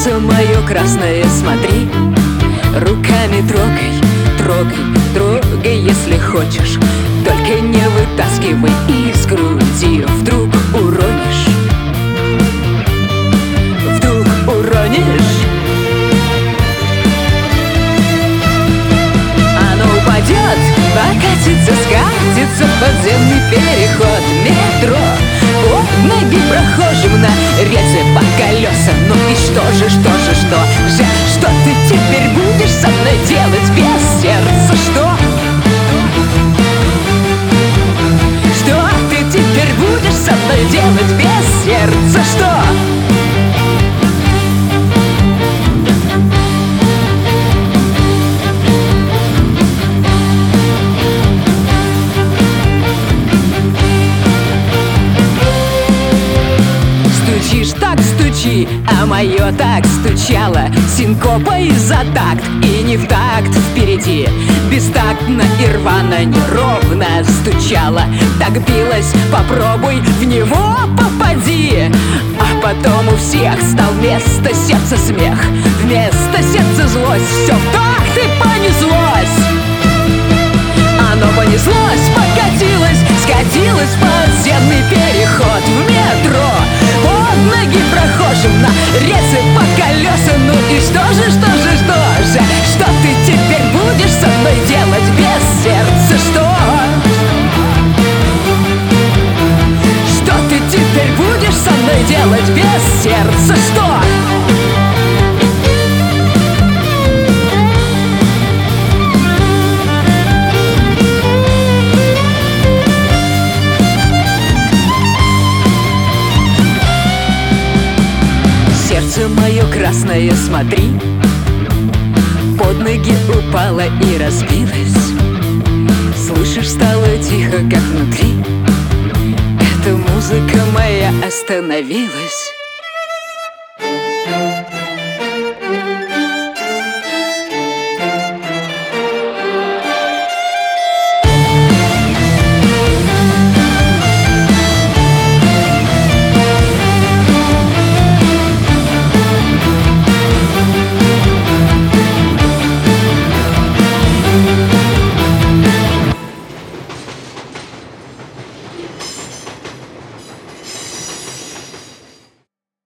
Сердце мое красное, смотри, руками трогай, трогай, трогай, если хочешь. Только не вытаскивай из груди, вдруг уронишь, вдруг уронишь. Оно упадет, покатится, скатится в подземный переход метро. Под ноги прохожим на рельсы по колесам. Ну и что же, что ты теперь будешь со мной делать без сердца? Что ты теперь будешь со мной делать без сердца? Что? Так стучи, а мое так стучало синкопой за такт и не в такт впереди. Бестактно и рвано, неровно стучало. Так билось, попробуй в него попади. А потом у всех стал вместо сердца смех, вместо сердца злость. Все в такт и понеслось. Оно понеслось, покатилось, скатилось в подземный переход в метро. Под ноги прохожим на рельсы по колесам. Ну и что же, что ты теперь будешь со мной делать без сердца? Что ты теперь будешь со мной делать без сердца? Что? Сердце мое красное, смотри, под ноги упало и разбилось. Слышишь, стало тихо, как внутри. Эта музыка моя остановилась.